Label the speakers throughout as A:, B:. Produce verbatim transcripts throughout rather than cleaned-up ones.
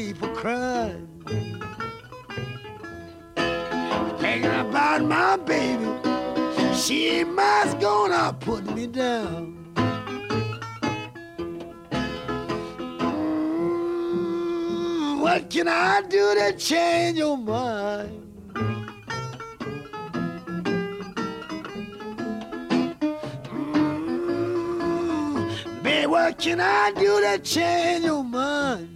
A: people crying. Thinking about my baby, she must gonna put me down. Mm, what can I do to change your mind? Mm, baby, what can I do to change your mind?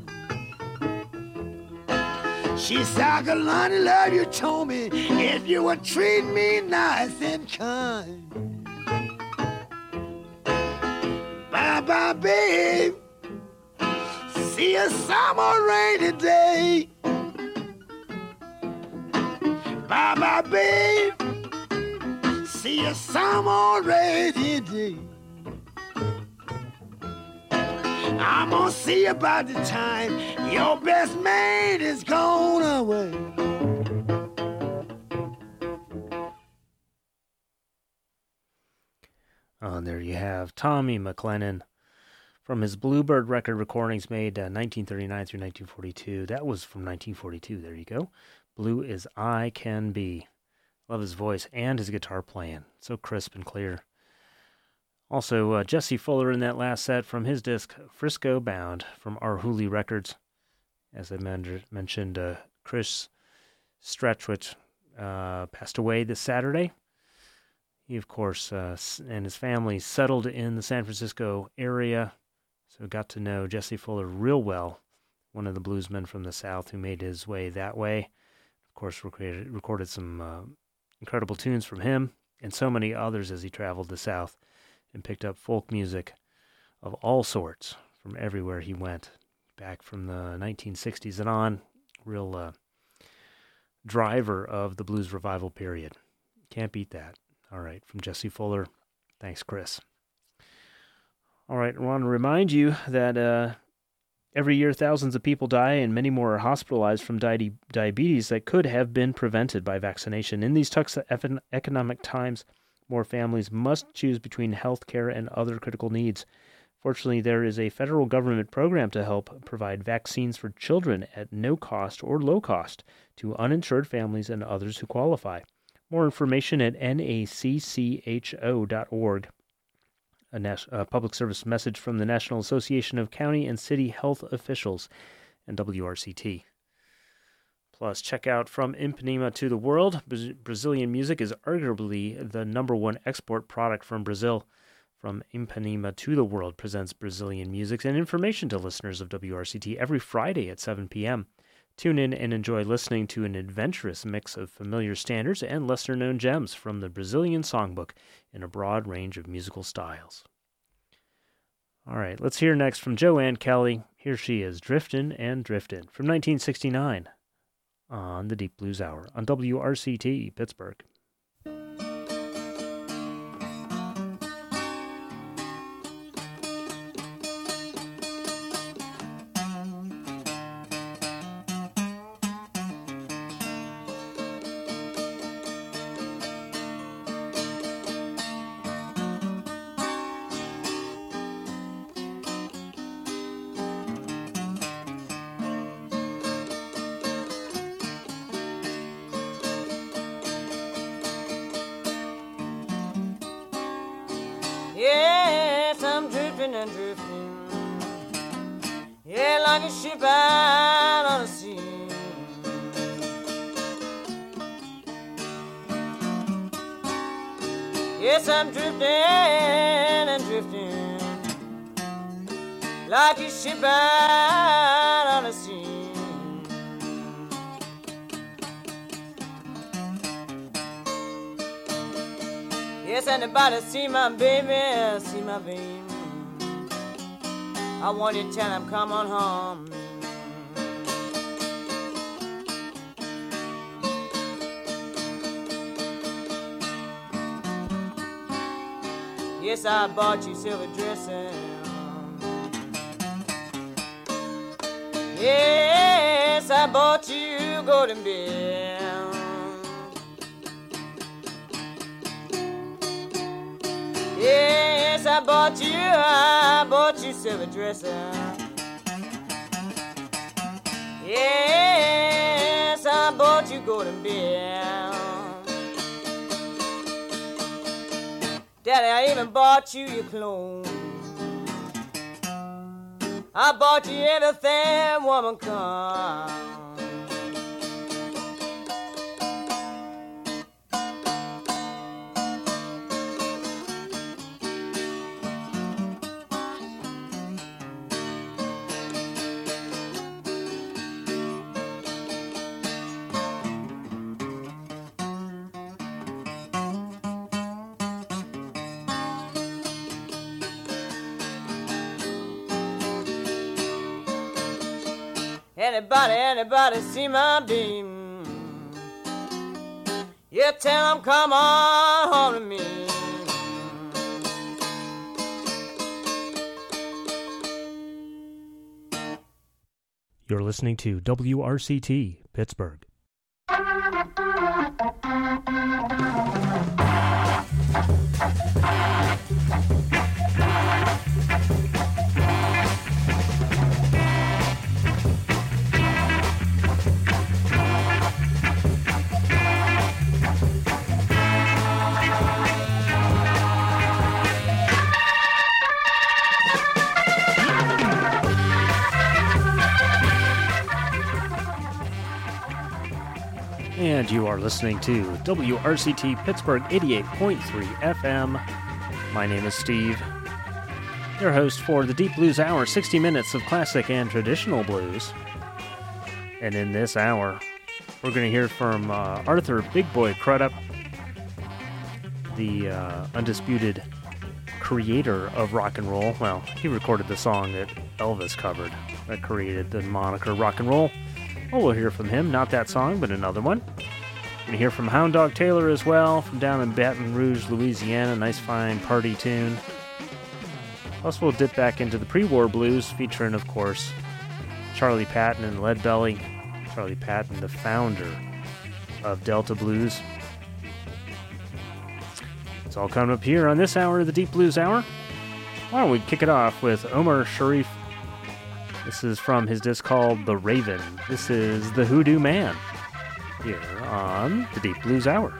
A: She said, I could learn to love you, told me, if you would treat me nice and kind. Bye-bye, babe. See you some more rainy day. Bye-bye, babe. See you some more rainy day. I'm gonna see about the time your best man is gone away.
B: Oh, and there you have Tommy McLennan from his Bluebird record recordings made uh, nineteen thirty-nine through nineteen forty-two. That was from nineteen forty-two. There you go. Blue as I Can Be. Love his voice and his guitar playing. So crisp and clear. Also, uh, Jesse Fuller in that last set from his disc Frisco Bound from Arhoolie Records. As I men- mentioned, uh, Chris Stratchwit uh, passed away this Saturday. He, of course, uh, and his family settled in the San Francisco area, so got to know Jesse Fuller real well, one of the bluesmen from the South who made his way that way. Of course, recorded, recorded some uh, incredible tunes from him and so many others as he traveled the South and picked up folk music of all sorts from everywhere he went, back from the nineteen sixties and on. Real uh, driver of the blues revival period. Can't beat that. All right, from Jesse Fuller. Thanks, Chris. All right, I want to remind you that uh, every year thousands of people die and many more are hospitalized from di- diabetes that could have been prevented by vaccination. In these tough economic times, more families must choose between health care and other critical needs. Fortunately, there is a federal government program to help provide vaccines for children at no cost or low cost to uninsured families and others who qualify. More information at N A C C H O dot org. A, nas- a public service message from the National Association of County and City Health Officials and W R C T. Plus, check out From Ipanema to the World. Bra- Brazilian music is arguably the number one export product from Brazil. From Ipanema to the World presents Brazilian music and information to listeners of W R C T every Friday at seven p.m. Tune in and enjoy listening to an adventurous mix of familiar standards and lesser-known gems from the Brazilian songbook in a broad range of musical styles. All right, let's hear next from Joanne Kelly. Here she is, Driftin' and Driftin' from nineteen sixty-nine on the Deep Blues Hour on W R C T Pittsburgh.
C: Yes, I'm drifting and drifting, yeah, like a ship out on the sea. Yes, I'm drifting and drifting, like a ship out on the sea. Yes, anybody see my baby, see my baby. I want you to tell him come on home. Yes, I bought you silver dresses. Yes, I bought you golden beer. Yes, I bought you, I bought you silver dresser. Yes, I bought you golden beer. Daddy, I even bought you your clothes. I bought you everything woman comes. Anybody, anybody see my beam? You tell them come on home to me.
B: You're listening to W R C T, Pittsburgh. And you are listening to W R C T Pittsburgh eighty-eight point three F M. My name is Steve, your host for the Deep Blues Hour, sixty minutes of classic and traditional blues. And in this hour, we're going to hear from uh, Arthur Big Boy Crudup, the uh, undisputed creator of rock and roll. Well, he recorded the song that Elvis covered that created the moniker rock and roll. Well, we'll hear from him, not that song, but another one. We're going to hear from Hound Dog Taylor as well, from down in Baton Rouge, Louisiana. Nice fine party tune. Plus, we'll dip back into the pre-war blues, featuring, of course, Charlie Patton and Leadbelly. Charlie Patton, the founder of Delta Blues. It's all coming up here on this hour of the Deep Blues Hour. Why don't we kick it off with Omar Sharif. This is from his disc called The Raven. This is The Hoodoo Man, here on the Deep Blues Hour.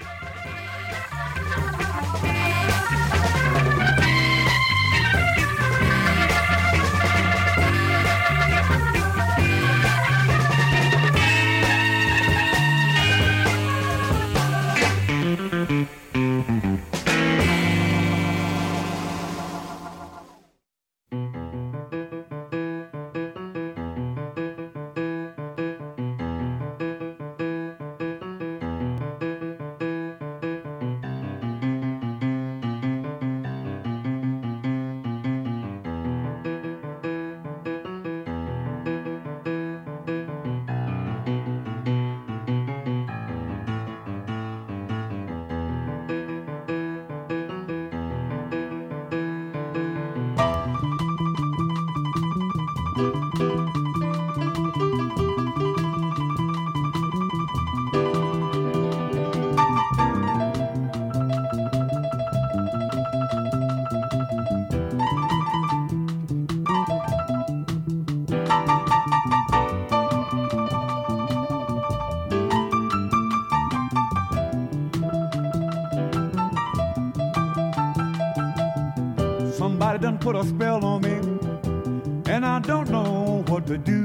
D: Somebody done put a spell on me, and I don't know what to do.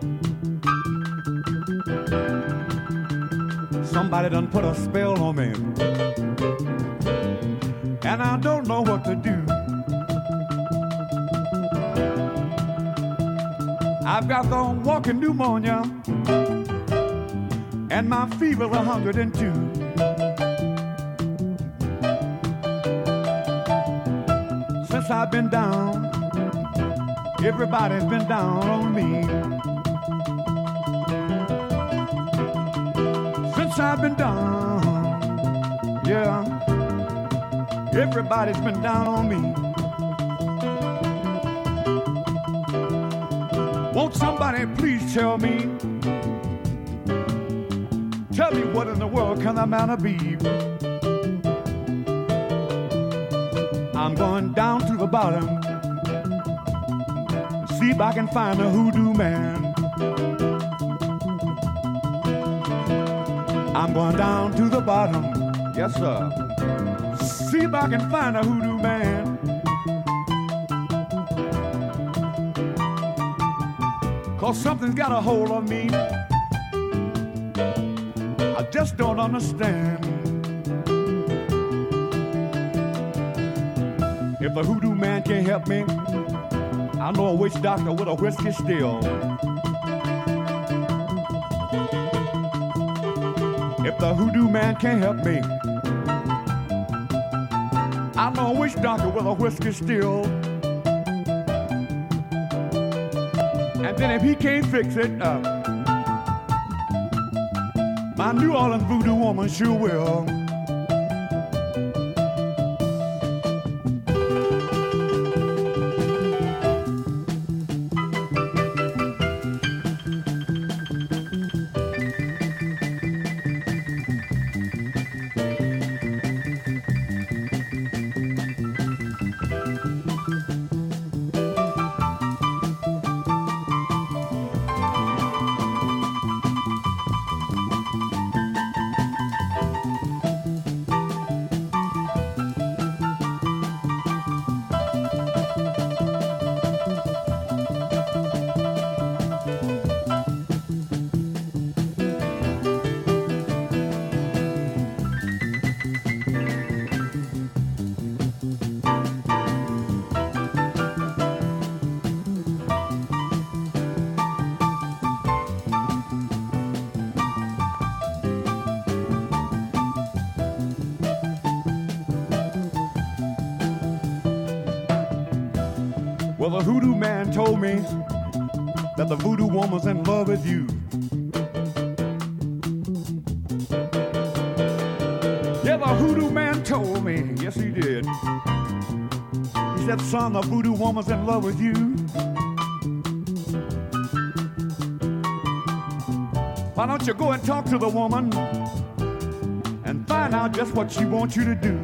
D: Somebody done put a spell on me, and I don't know what to do. I've got the walking pneumonia, and my fever's a hundred and two. Since I've been down, everybody's been down on me. Since I've been down, yeah, everybody's been down on me. Won't somebody please tell me, tell me what in the world can a man be? I'm going down to the bottom, see if I can find a hoodoo man. I'm going down to the bottom, yes sir. See if I can find a hoodoo man. Cause something's got a hold on me. I just don't understand. If the hoodoo man can't help me, I know a witch doctor with a whiskey still. If the hoodoo man can't help me, I know a witch doctor with a whiskey still. And then if he can't fix it, uh, my New Orleans voodoo woman sure will. Well, the hoodoo man told me that the voodoo woman's in love with you. Yeah, the hoodoo man told me, yes he did. He said, son, the voodoo woman's in love with you. Why don't you go and talk to the woman and find out just what she wants you to do?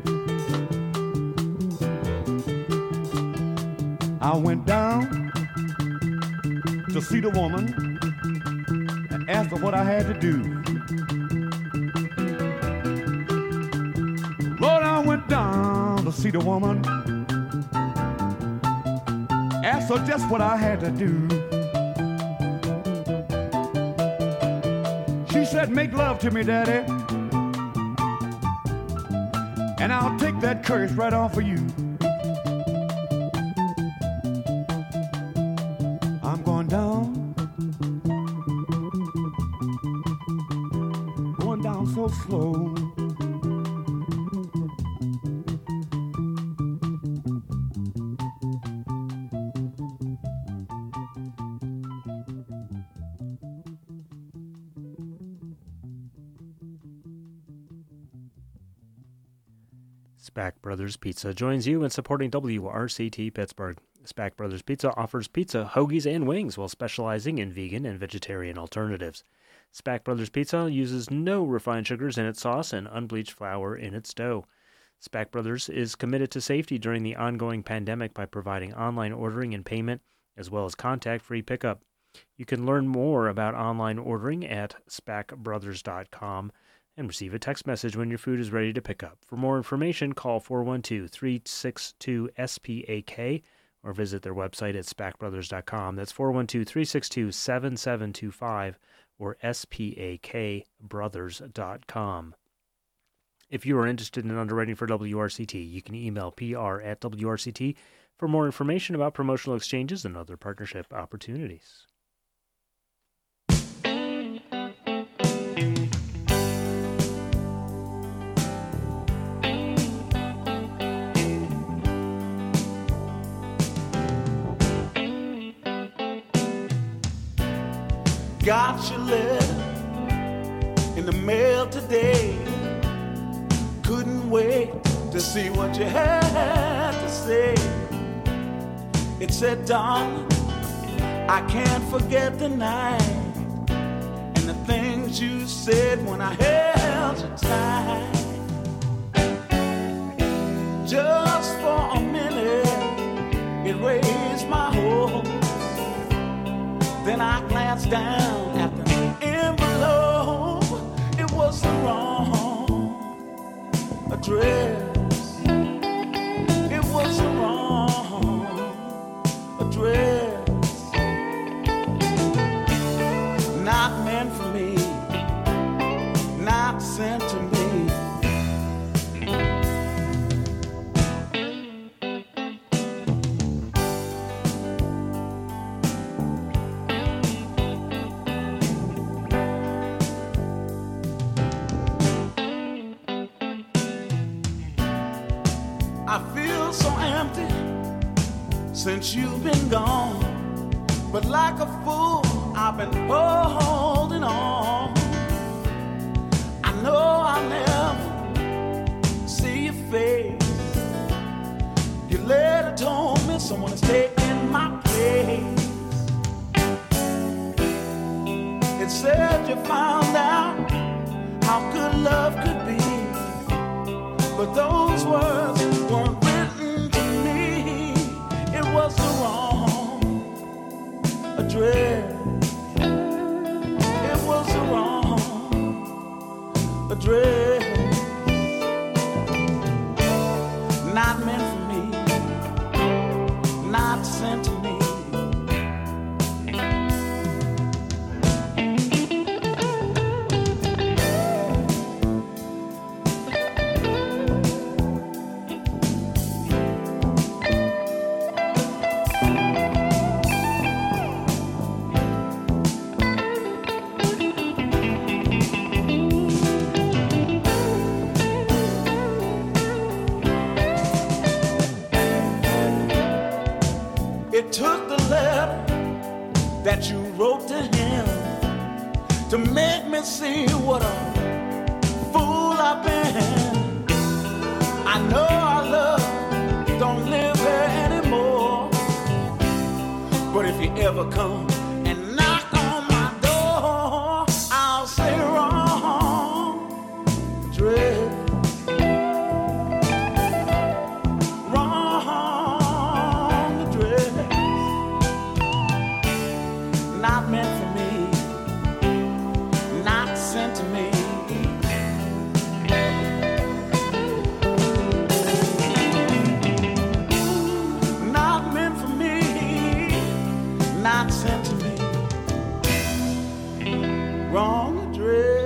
D: I went down to see the woman and asked her what I had to do. Lord, I went down to see the woman, asked her just what I had to do. She said, make love to me, Daddy, and I'll take that curse right off of you. I'm going down, going down so slow.
B: Spack Brothers Pizza joins you in supporting W R C T Pittsburgh. Spack Brothers Pizza offers pizza, hoagies, and wings while specializing in vegan and vegetarian alternatives. Spack Brothers Pizza uses no refined sugars in its sauce and unbleached flour in its dough. Spack Brothers is committed to safety during the ongoing pandemic by providing online ordering and payment, as well as contact-free pickup. You can learn more about online ordering at spack brothers dot com and receive a text message when your food is ready to pick up. For more information, call four one two, three six two, S P A K or visit their website at spack brothers dot com. That's four one two, three six two, seven seven two five or S P A K brothers dot com. If you are interested in underwriting for W R C T, you can email P R at W R C T for more information about promotional exchanges and other partnership opportunities.
E: Got your letter in the mail today. Couldn't wait to see what you had to say. It said, darling, I can't forget the night and the things you said when I held you tight. Just for a minute, it raised my hopes. Then I glanced down at the envelope. It was dress. It was the wrong address. Not meant for me, not sent to me. I feel so empty since you've been gone, but like a fool I've been holding on. I know I'll never see your face. Your letter told me someone is taking my place. It said you found out how good love could be, but those words weren't written to me. It was the wrong address. It was the wrong address. Not meant for me, not sent to me. It took the letter that you wrote to him to make me see what a fool I've been. I know our love don't live here anymore, but if you ever come and knock on my door, I'll say wrong address. Not meant for me, not sent to me. Not meant for me, not sent to me. Wrong address.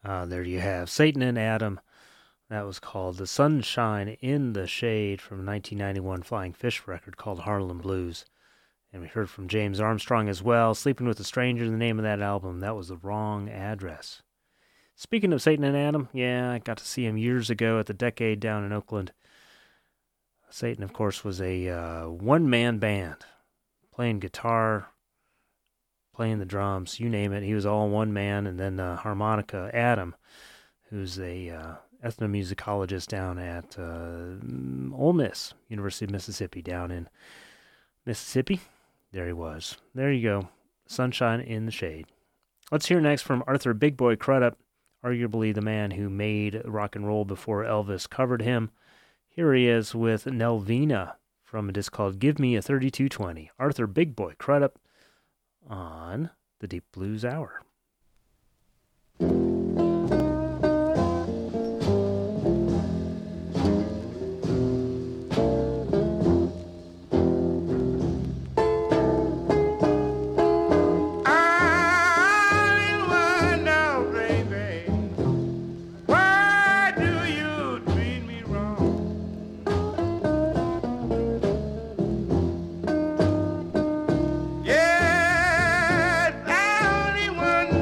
B: Uh, there you have Satan and Adam. That was called The Sunshine in the Shade from nineteen ninety-one Flying Fish record called Harlem Blues. And we heard from James Armstrong as well, Sleeping with a Stranger, the name of that album. That was The Wrong Address. Speaking of Satan and Adam, yeah, I got to see him years ago at the Decade down in Oakland. Satan, of course, was a uh, one-man band, playing guitar, playing the drums, you name it. He was all one man, and then uh, harmonica. Adam, who's a uh, ethnomusicologist down at uh, Ole Miss, University of Mississippi, down in Mississippi. There he was. There you go. Sunshine in the Shade. Let's hear next from Arthur Big Boy Crudup, arguably the man who made rock and roll before Elvis covered him. Here he is with Nelvina from a disc called Give Me a thirty-two twenty. Arthur Big Boy Crudup on the Deep Blues Hour.
F: Yes, I only wonder.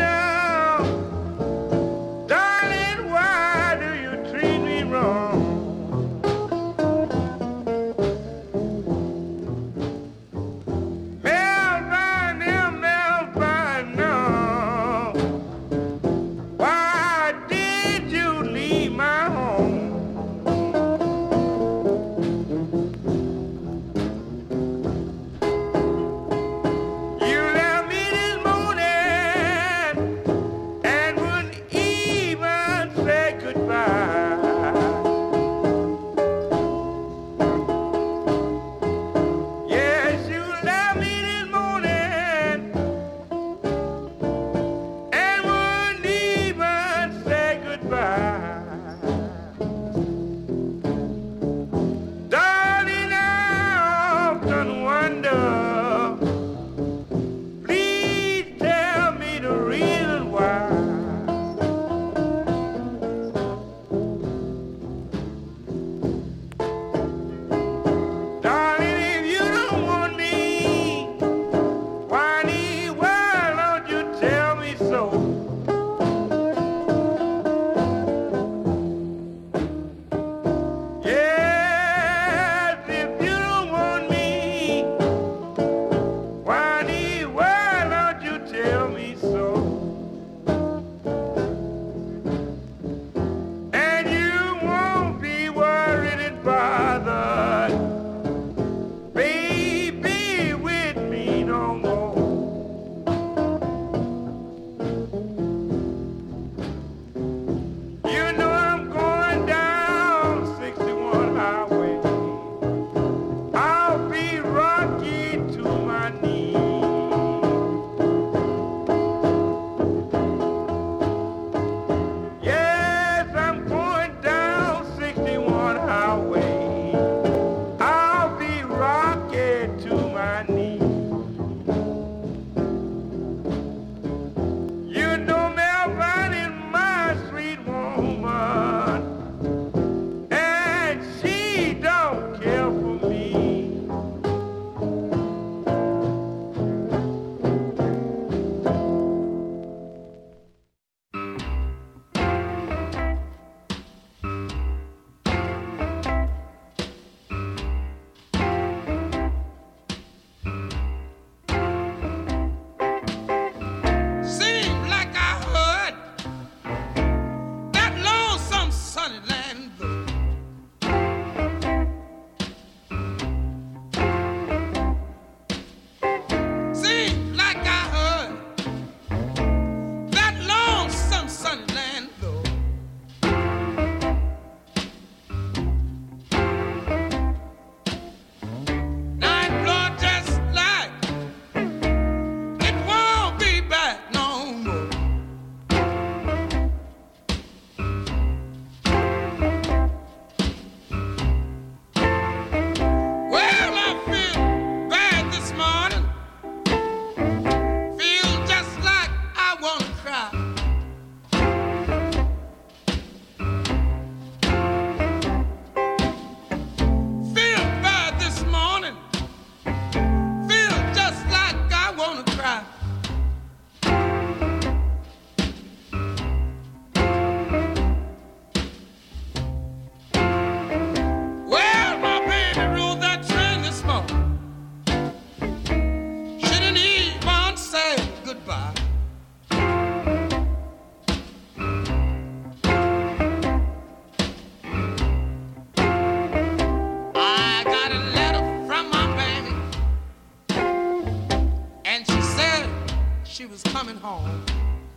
F: she was coming home.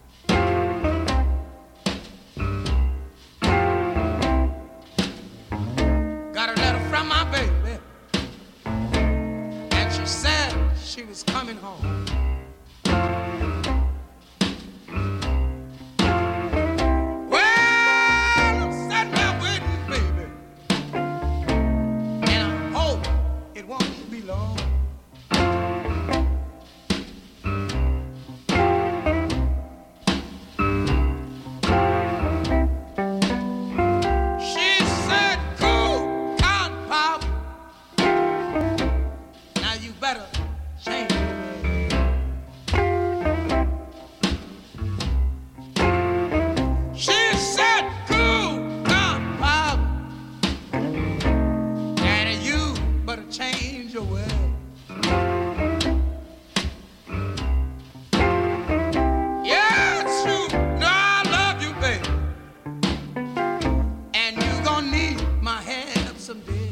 F: Got a letter from my baby, and she said she was coming home. Well, I'm sitting there waiting, baby, and I hope it won't be long. She said, "Cool, Count Pop. Now you better change your ways." She said, "Cool, Count Pop. Daddy, you better change your ways." Yeah, it's true. No, I love you, baby. And you gonna need my help someday.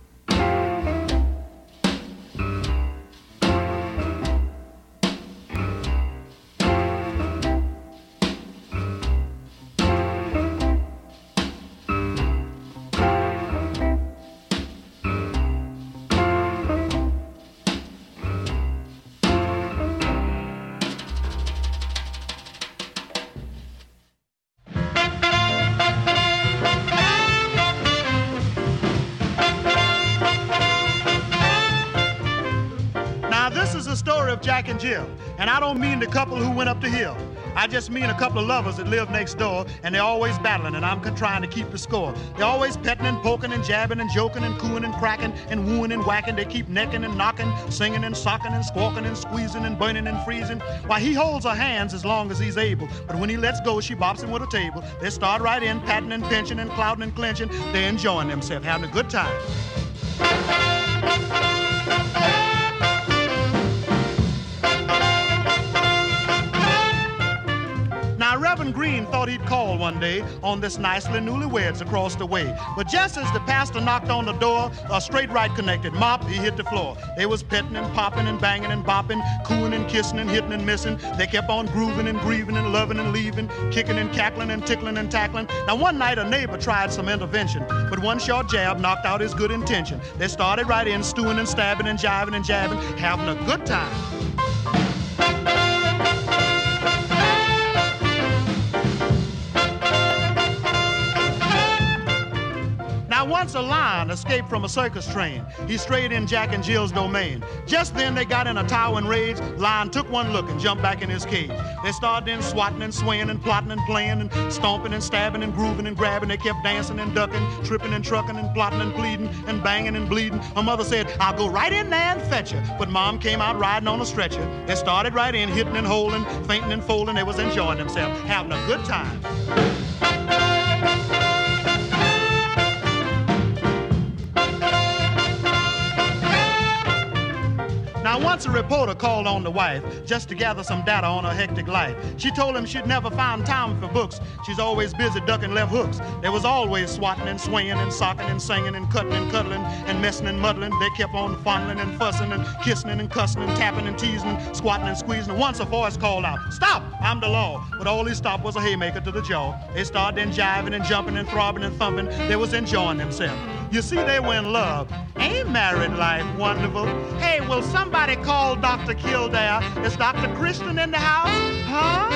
G: Now, this is the story of Jack and Jill, and I don't mean the couple who went up the hill. I just mean a couple of lovers that live next door, and they're always battling, and I'm trying to keep the score. They're always petting and poking and jabbing and joking and cooing and cracking and wooing and whacking. They keep necking and knocking, singing and socking and squawking and squeezing and burning and freezing. Why, he holds her hands as long as he's able, but when he lets go, she bops him with a table. They start right in, patting and pinching and clouting and clenching. They're enjoying themselves, having a good time. Now, Reverend Green thought he'd call one day on this nicely newlyweds across the way. But just as the pastor knocked on the door, a straight right connected mop, he hit the floor. They was petting and popping and banging and bopping, cooing and kissing and hitting and missing. They kept on grooving and grieving and loving and leaving, kicking and cackling and tickling and tackling. Now, one night a neighbor tried some intervention, but one short jab knocked out his good intention. They started right in, stewing and stabbing and jiving and jabbing, having a good time. Now, once a lion escaped from a circus train. He strayed in Jack and Jill's domain. Just then, they got in a towering rage. Lion took one look and jumped back in his cage. They started in swatting and swaying and plotting and playing and stomping and stabbing and grooving and grabbing. They kept dancing and ducking, tripping and trucking and plotting and pleading and banging and bleeding. Her mother said, "I'll go right in there and fetch her." But Mom came out riding on a stretcher. They started right in, hitting and holding, fainting and folding. They was enjoying themselves, having a good time. Now, once a reporter called on the wife just to gather some data on her hectic life. She told him she'd never find time for books. She's always busy ducking left hooks. There was always swatting and swinging and socking and singing and cutting and cuddling and messing and muddling. They kept on fondling and fussing and kissing and cussing and tapping and teasing, squatting and squeezing. And once a voice called out, "Stop, I'm the law." But all he stopped was a haymaker to the jaw. They started then jiving and jumping and throbbing and thumping. They was enjoying themselves. You see, they were in love. Ain't married life wonderful? Hey, will somebody call Doctor Kildare? Is Doctor Christian in the house? Huh?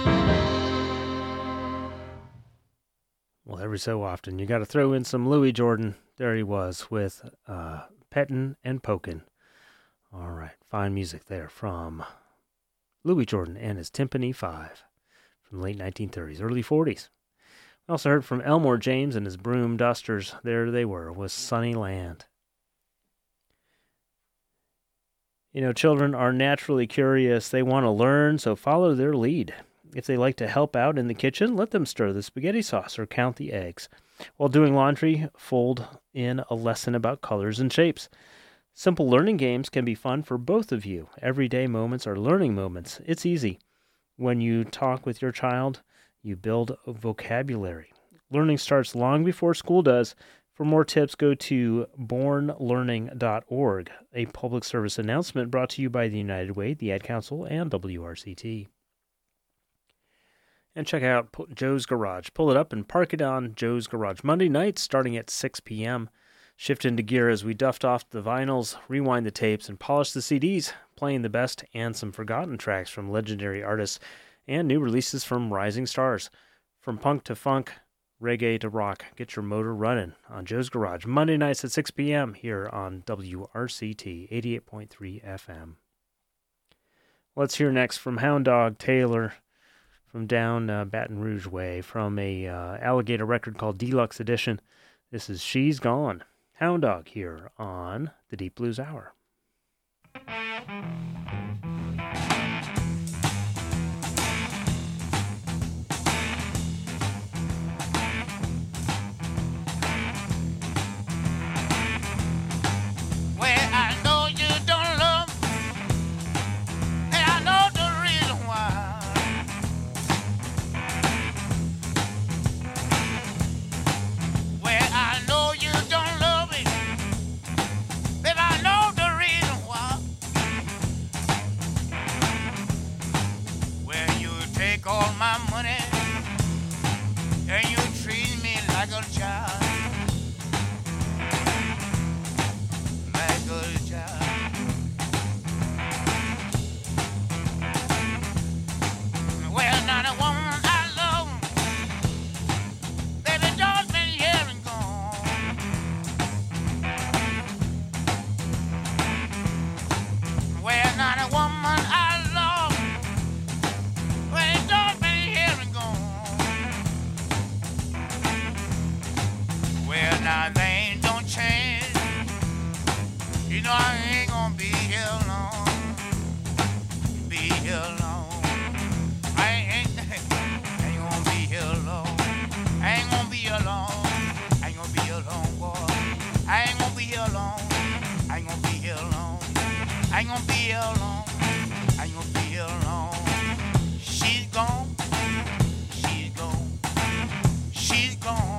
B: Well, every so often, you got to throw in some Louis Jordan. There he was with uh, Pettin' and Pokin'. All right, fine music there from Louis Jordan and his Timpani Five from the late nineteen thirties, early forties. We also heard from Elmore James and his Broom Dusters. There they were, with Sunny Land. You know, children are naturally curious. They want to learn, so follow their lead. If they like to help out in the kitchen, let them stir the spaghetti sauce or count the eggs. While doing laundry, fold in a lesson about colors and shapes. Simple learning games can be fun for both of you. Everyday moments are learning moments. It's easy. When you talk with your child, you build a vocabulary. Learning starts long before school does. For more tips, go to born learning dot org, a public service announcement brought to you by the United Way, the Ad Council, and W R C T. And check out Joe's Garage. Pull it up and park it on Joe's Garage. Monday nights starting at six p.m. Shift into gear as we duffed off the vinyls, rewind the tapes, and polish the C Ds, playing the best and some forgotten tracks from legendary artists and new releases from rising stars. From punk to funk, reggae to rock, get your motor running on Joe's Garage. Monday nights at six p.m. here on W R C T eighty-eight point three F M. Let's hear next from Hound Dog Taylor from down uh, Baton Rouge way from a uh, Alligator record called Deluxe Edition. This is She's Gone. Hound Dog here on the Deep Blues Hour.
F: All my money and you treat me like a child, like a child. Well, not a woman I love, baby, just been here and gone. Well, not a woman I love. Now things don't change. You know I ain't gonna be here long. Be here long. I ain't, ain't gonna be here long. I ain't gonna be here long. I ain't gonna be here long, boy. I ain't gonna be here long. I ain't gonna be here long. I ain't gonna be here long. I ain't gonna be here long. She's gone. She's gone. She's gone.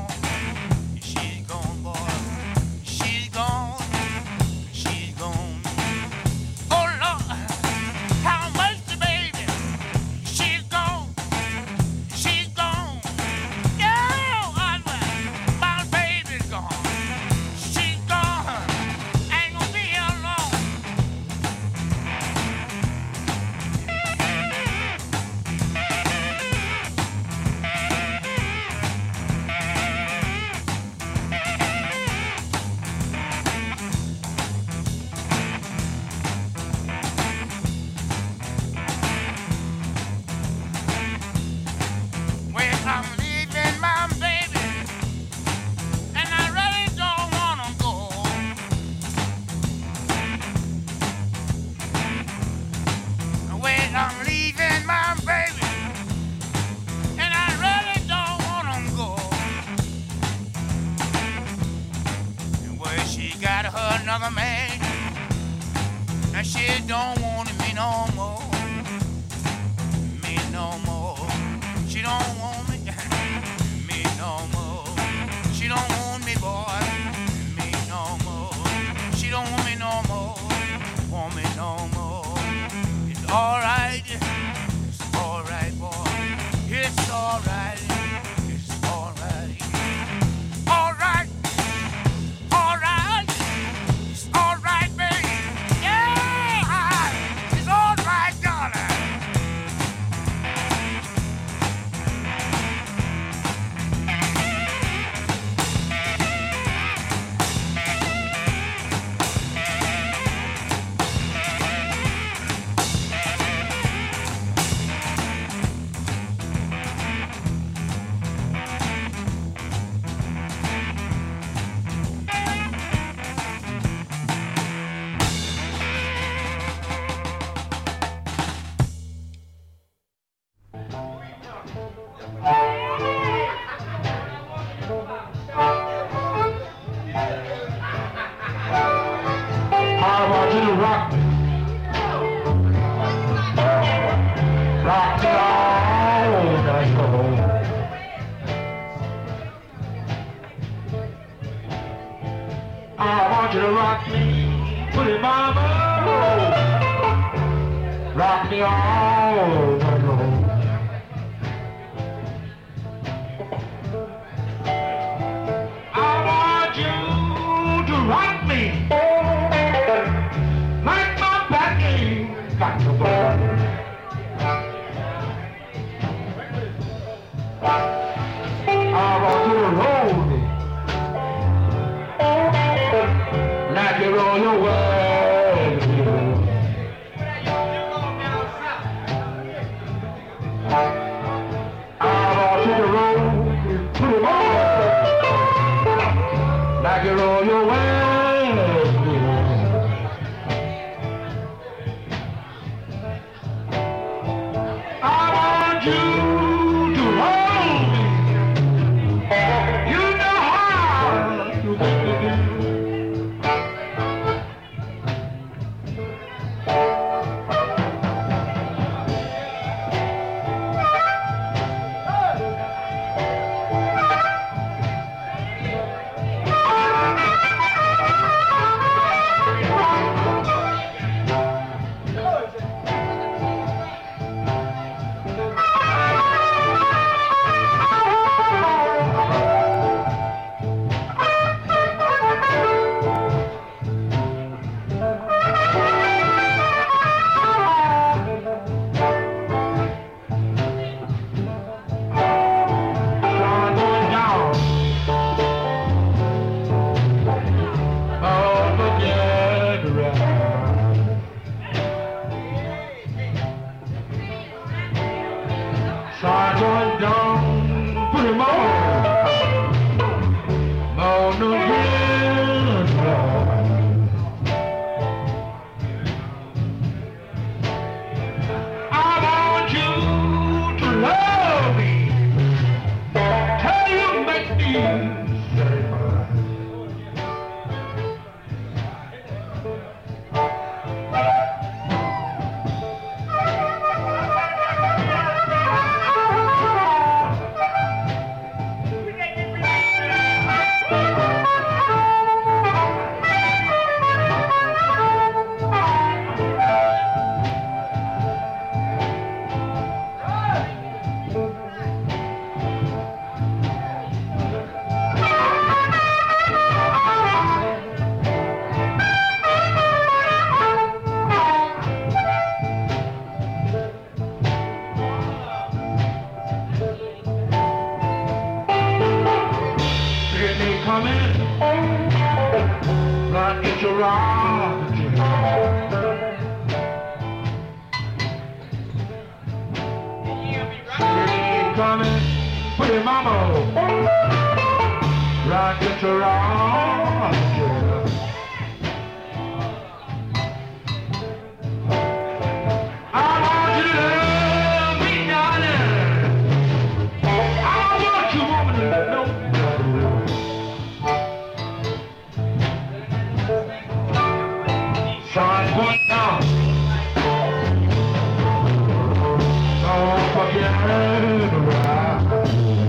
F: Another man, and she don't want me no more, me no more. She don't want me, me no more. She don't want me, boy, me no more. She don't want me no more, want me no more. It's all right, it's all right, boy. It's all right, it's all right, all right. All right, baby. Yeah.
E: me all night long. I want you to rock me like my back ain't got no bone. I want you to roll me like you roll your world. I want you to roll me, put it on like you roll your world. I want you to hold me. You know how to make me do. Sergeant down, put him on. On the ground. I want you to love me. Tell you make me satisfied. Coming, not get your rock. Coming, put your mama, right get your rock. I want you to love me, darling. I want you, woman, to know. Sun going down. Don't forget to ride.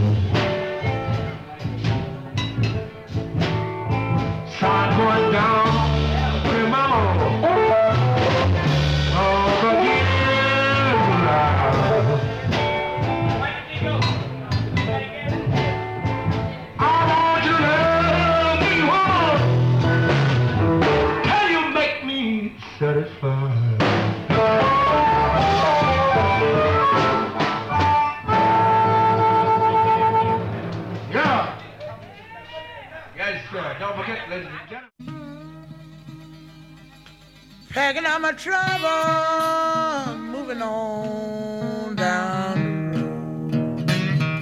E: Sun going down. Put him on. Don't forget to ride. I want you to love me, woman. Can you make me satisfied? Yeah. Yes, sir. Don't forget, ladies and gentlemen.
A: Packing out my trouble, moving on down the road.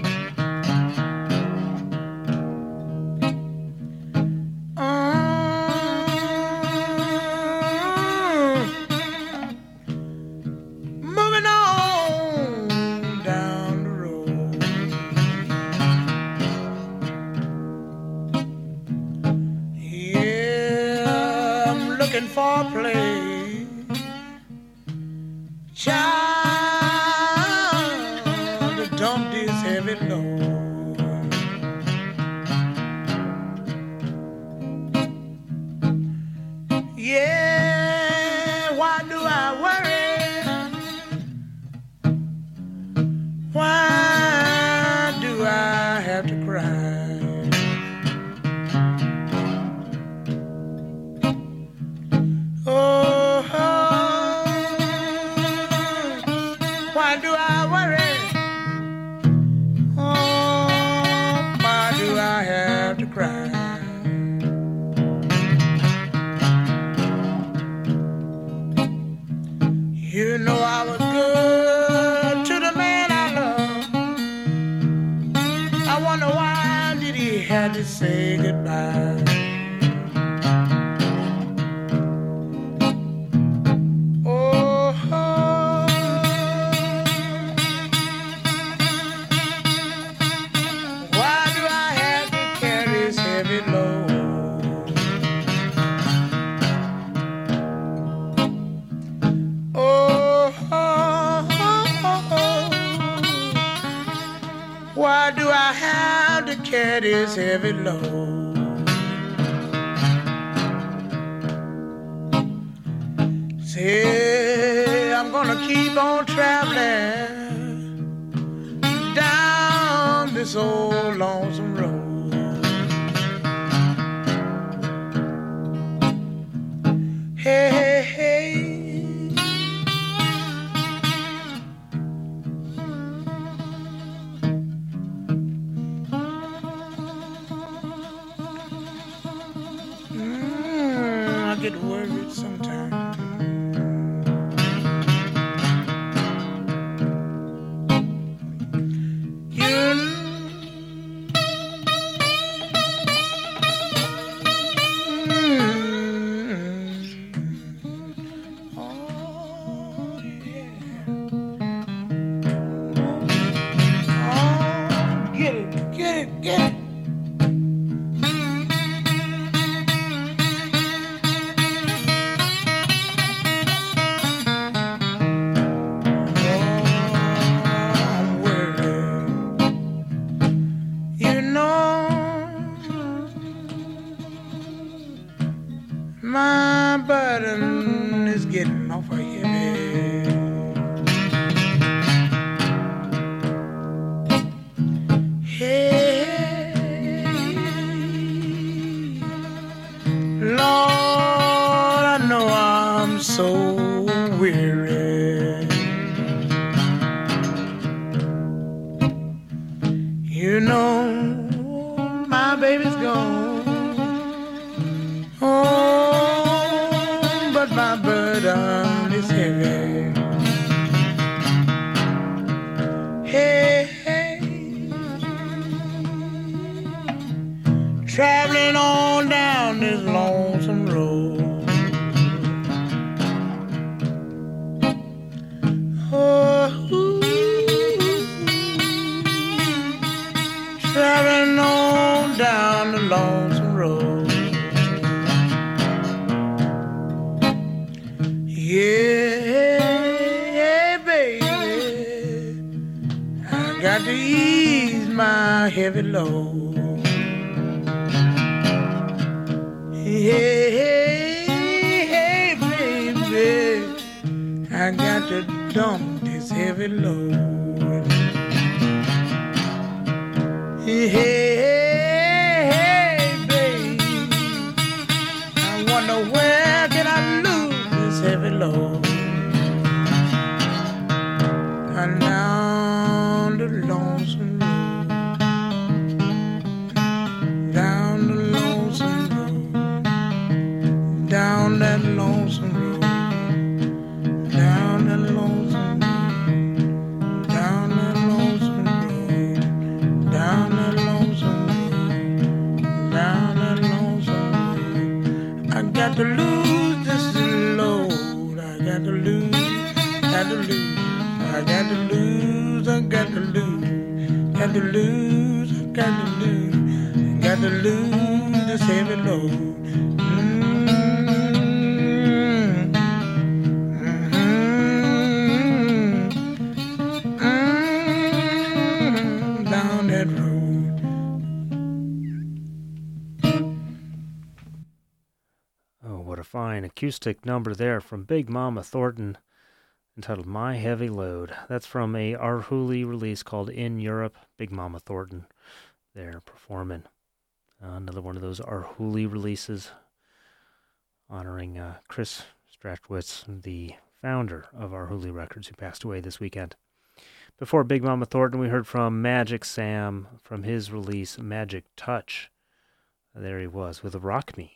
A: Moving on down the road. Yeah, I'm looking for a place, child.
H: say goodbye. Oh, oh. Why do I have to carry this heavy load? Oh, oh, oh, oh. Why do I have to carry this heavy load? Say I'm gonna keep on traveling down this old lonesome road. Hey, hey, hey. Mm, I get worried sometimes. My burden is getting awful heavy. Hey, Lord, I know I'm so weary. You know, my baby's gone. Oh, but my burden is heavy. Hey, hey, traveling on down this lonesome road. Oh, ooh, traveling on down the lonesome road. Yeah, baby, I got to ease my heavy load. Hey, hey, baby, I got to dump this heavy load. Hey, hey, baby, I wonder where can I lose this heavy load. And down the lonesome road, down the lonesome road, down that lonesome road, down that lonesome road, down that lonesome road, down that lonesome road, down that lonesome road. I got to lose this load. I got to lose, got to lose. I got to lose, I got to lose, got to lose, I got to lose, got to lose this heavy load. Mm-hmm. Mm-hmm. Mm-hmm. Down that road.
B: Oh, what a fine acoustic number there from Big Mama Thornton, entitled My Heavy Load. That's from a Arhoolie release called In Europe. Big Mama Thornton there performing. Uh, another one of those Arhoolie releases honoring uh, Chris Strachwitz, the founder of Arhoolie Records, who passed away this weekend. Before Big Mama Thornton, we heard from Magic Sam from his release Magic Touch. There he was with Rock Me.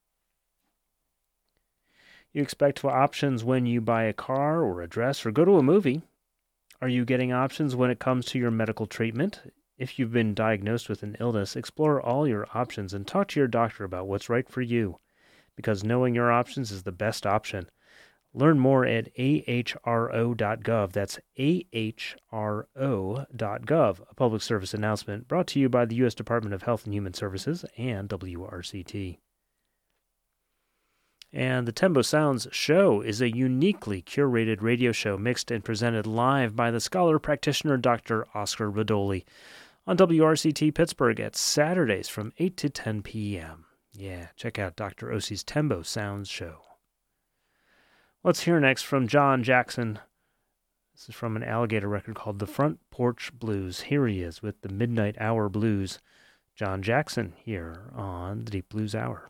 B: You expect options when you buy a car or a dress or go to a movie. Are you getting options when it comes to your medical treatment? If you've been diagnosed with an illness, explore all your options and talk to your doctor about what's right for you, because knowing your options is the best option. Learn more at A H R O dot gov. That's A H R O dot gov, a public service announcement brought to you by the U S Department of Health and Human Services and W R C T. And the Tembo Sounds show is a uniquely curated radio show mixed and presented live by the scholar practitioner Doctor Oscar Rodoli on W R C T Pittsburgh at Saturdays from eight to ten p.m. Yeah, check out Doctor Osi's Tembo Sounds show. Let's hear next from John Jackson. This is from an Alligator record called The Front Porch Blues. Here he is with the Midnight Hour Blues. John Jackson here on the Deep Blues Hour.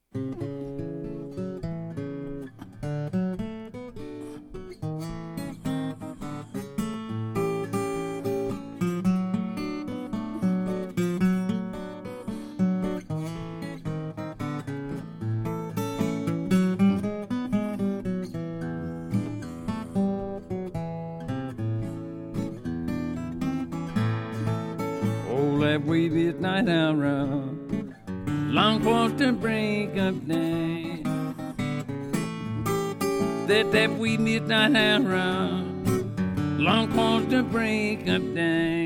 I: Wee midnight hour, long past the break of day. That that wee midnight hour, long past the break of day.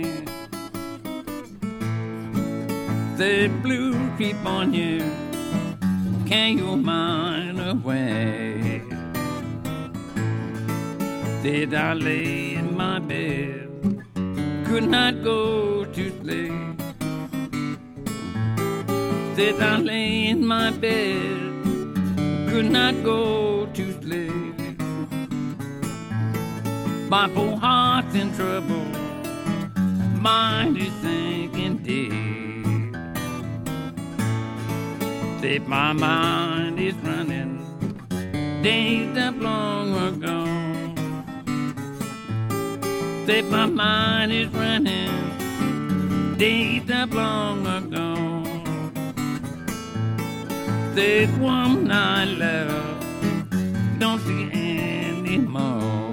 I: The blues creep on you, carry your mind away. That I lay in my bed, could not go to sleep. That I lay in my bed, could not go to sleep. My poor heart's in trouble, mind is sinking deep. That my mind is running, days that long ago. That my mind is running, days that long ago. That woman I love don't see anymore.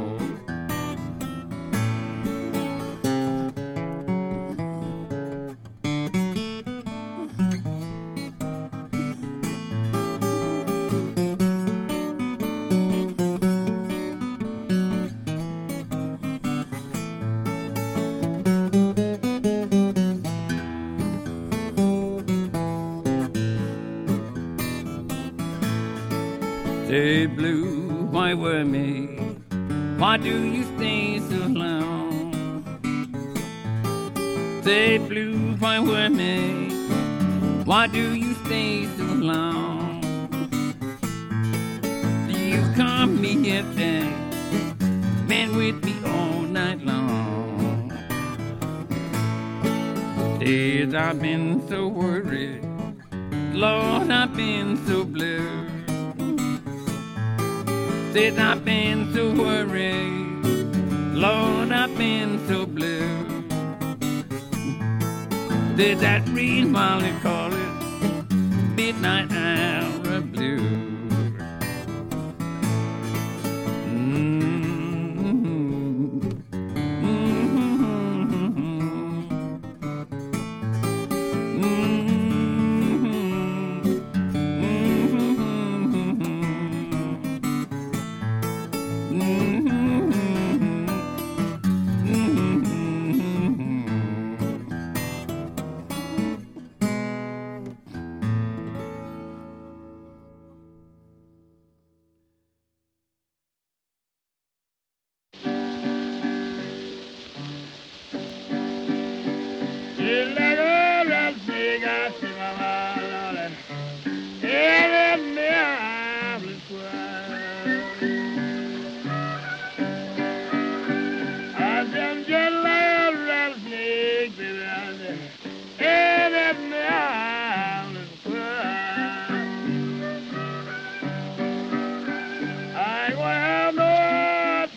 I: Say, blue, why were me? Why do you stay so long? Say, blue, why were me? Why do you stay so long? You come me here then, been with me all night long. Days I've been so worried, Lord, I've been so blue. Said I've been so worried, Lord, I've been so blue. Did that reason why they call it midnight hour blue?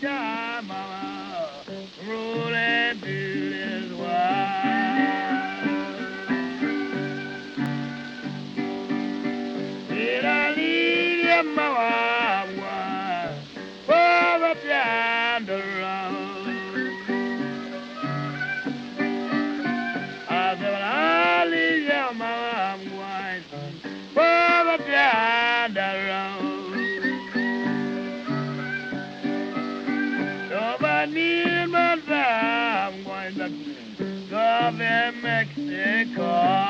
H: Rolling to this wild.
A: Gulf in Mexico.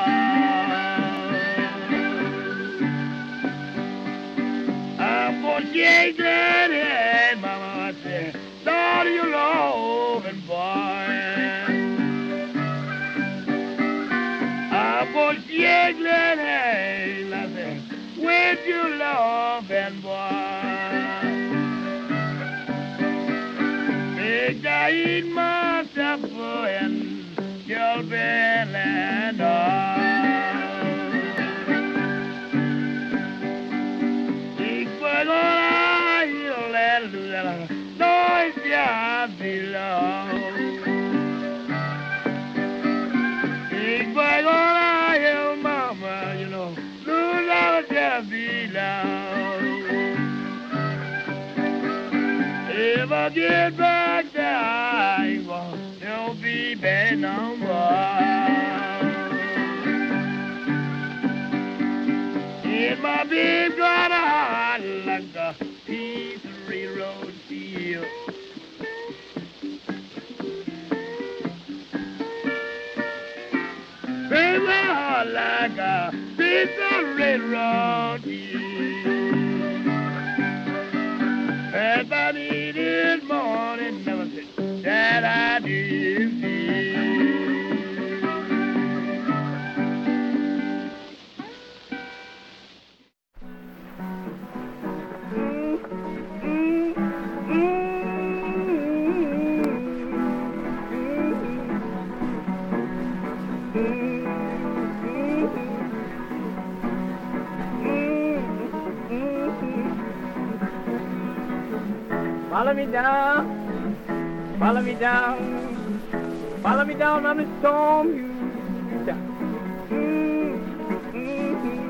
A: I'm gonna shake that head, mama, I said, Lord, you loving boy. I'm gonna shake that head, I said, with you loving boy. Make I eat my supper and your bell and all. Big boy gonna heal and lose that noise I belong. Big boy gonna heal mama, you know, lose that I belong. If I get back there, I won't there'll be bad no more. In my big got a heart like a piece of railroad steel. Baby, my heart like a piece of railroad steel. If I need it morning, never said that I did feel.
J: Follow me down, follow me down, follow me down on the storm you down. Mm-hmm.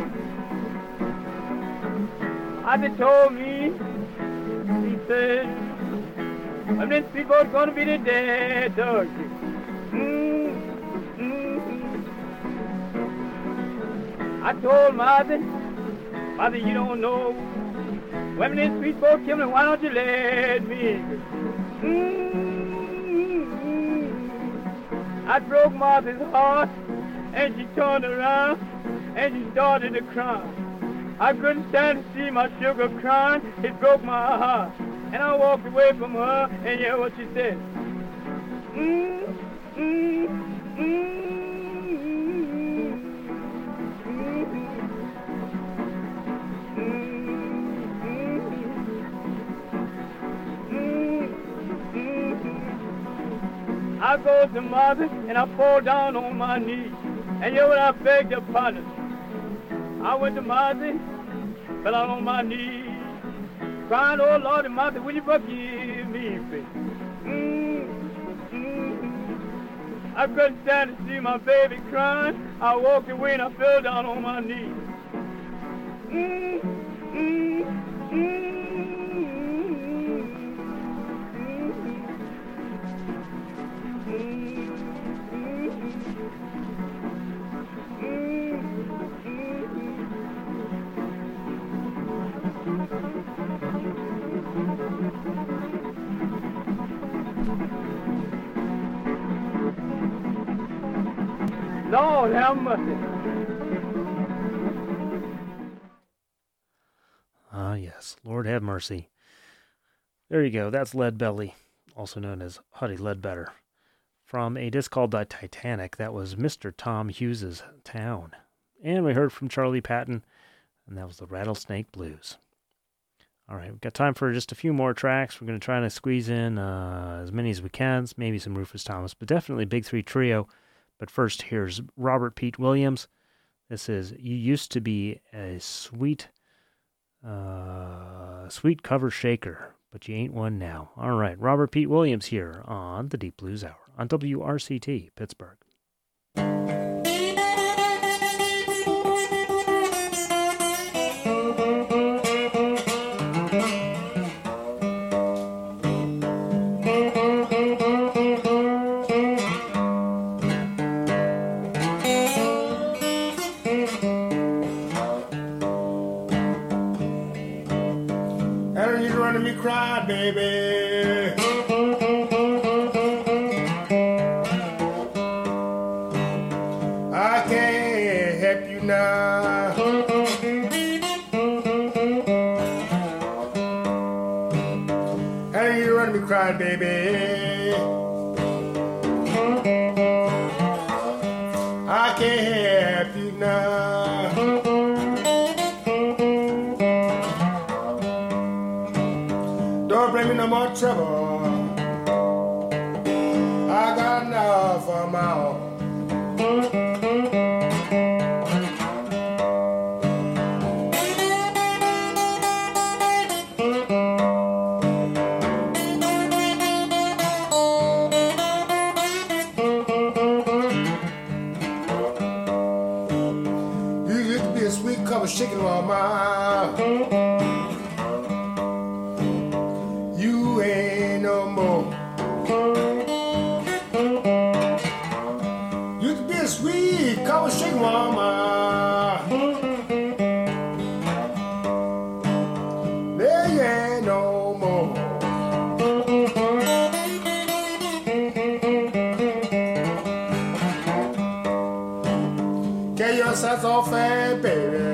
J: Adi told me, he said, when this speedboat's gonna be the dead dog. Mm-hmm. I told Mother, Mother, you don't know. When this sweet boat came, why don't you let me? Mm-hmm. I broke Martha's heart, and she turned around, and she started to cry. I couldn't stand to see my sugar crying, it broke my heart. And I walked away from her, and you hear what she said. Mm-hmm. Mm-hmm. I go to Mother and I fall down on my knees. And you know what I begged her pardon. I went to Mother, fell out on my knees, crying, oh Lord, and Mother, will you forgive me, baby? Mm-hmm. I couldn't stand to see my baby crying. I walked away and I fell down on my knees. Mm-hmm. Mm-hmm. Lord have mercy.
B: Ah, yes. Lord have mercy. There you go. That's Lead Belly, also known as Huddie Ledbetter. From a disc called The Titanic, that was Mister Tom Hughes's Town. And we heard from Charlie Patton, and that was the Rattlesnake Blues. All right, we've got time for just a few more tracks. We're going to try to squeeze in uh, as many as we can, maybe some Rufus Thomas, but definitely Big Three Trio. But first, here's Robert Pete Williams. This is You Used to Be a Sweet, uh, sweet cover shaker, but you ain't one now. All right, Robert Pete Williams here on the Deep Blues Hour on W R C T, Pittsburgh.
K: Cry, baby. cry, baby. I can't help you now. Don't bring me no more trouble. I got enough of my own. Chicken mama, you ain't no more. You can be a sweet cover chicken mama. There you ain't no more. Get your socks off, eh, baby.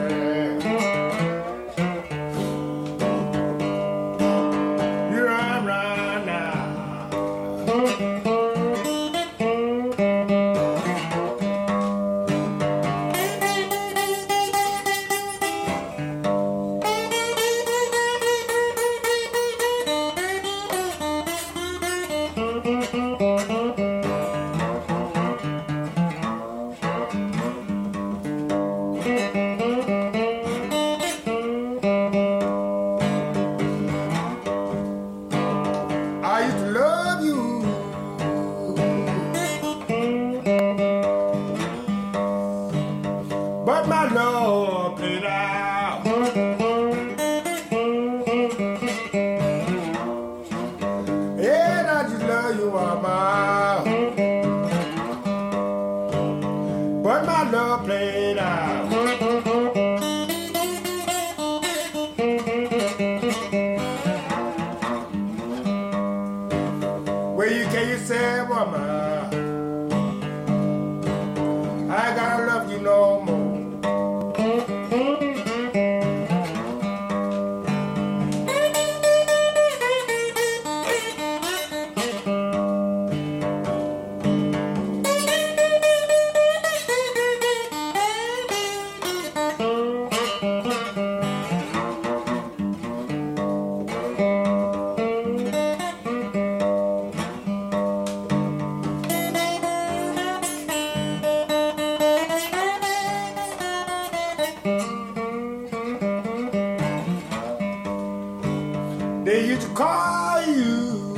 K: They used to call you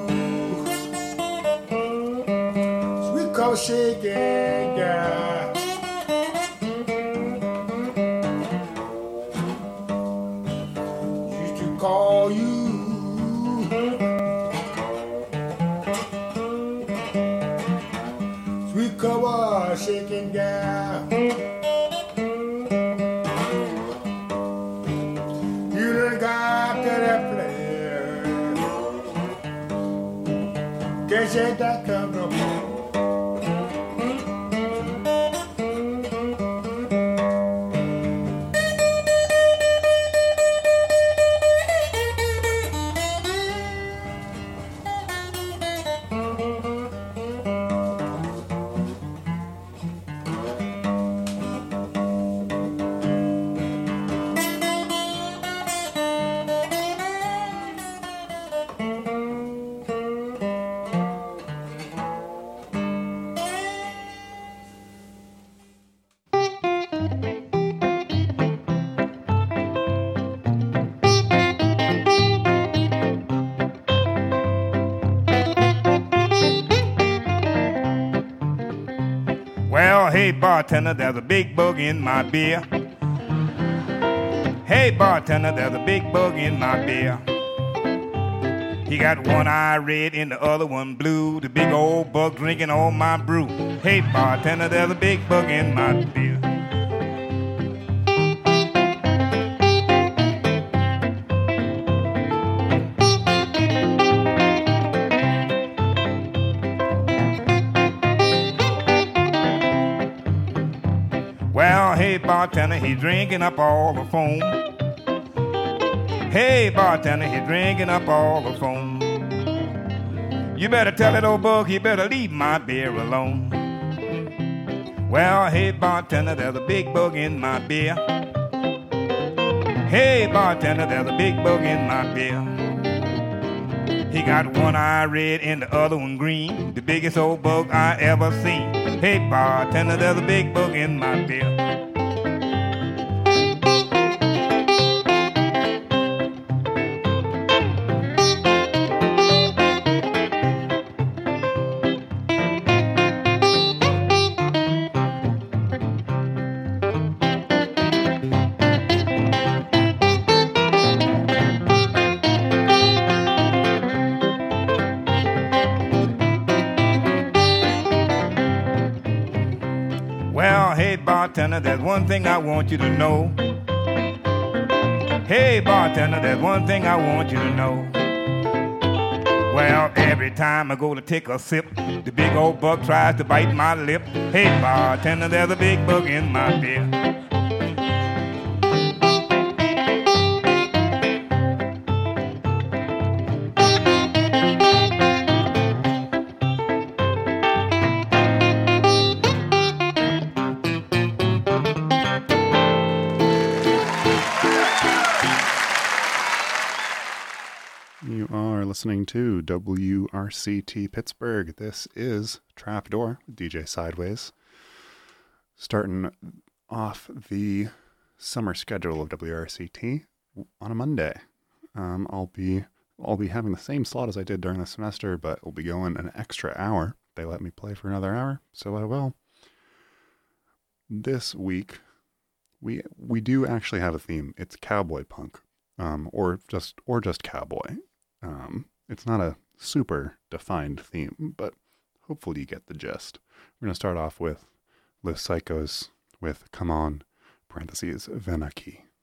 K: sweet cold shaking girl. Used to call you sweet cold shaking girl. You done got to that place. Can't shake that come no more.
F: Hey bartender, there's a big bug in my beer. Hey bartender, there's a big bug in my beer. He got one eye red and the other one blue. The big old bug drinking all my brew. Hey bartender, there's a big bug in my beer. Well, hey bartender, he's drinking up all the foam. Hey bartender, he's drinking up all the foam.
L: You better tell that old bug he better leave my beer alone. Well, hey bartender, there's a big bug in my beer. Hey bartender, there's a big bug in my beer. He got one eye red and the other one green, the biggest old bug I ever seen. Hey bartender, there's a big bug in my beer. Bartender, there's one thing I want you to know. Hey bartender, there's one thing I want you to know. Well, every time I go to take a sip, the big old bug tries to bite my lip. Hey bartender, there's a big bug in my beer.
M: Listening to W R C T Pittsburgh. This is Trapdoor with D J Sideways. Starting off the summer schedule of W R C T on a Monday. Um, I'll be I'll be having the same slot as I did during the semester, but we'll be going an extra hour. They let me play for another hour, so I will. This week, we we do actually have a theme. It's cowboy punk, um, or just or just cowboy. Um, it's not a super defined theme, but hopefully you get the gist. We're going to start off with Los Psychos with Come On, parentheses, Venaki.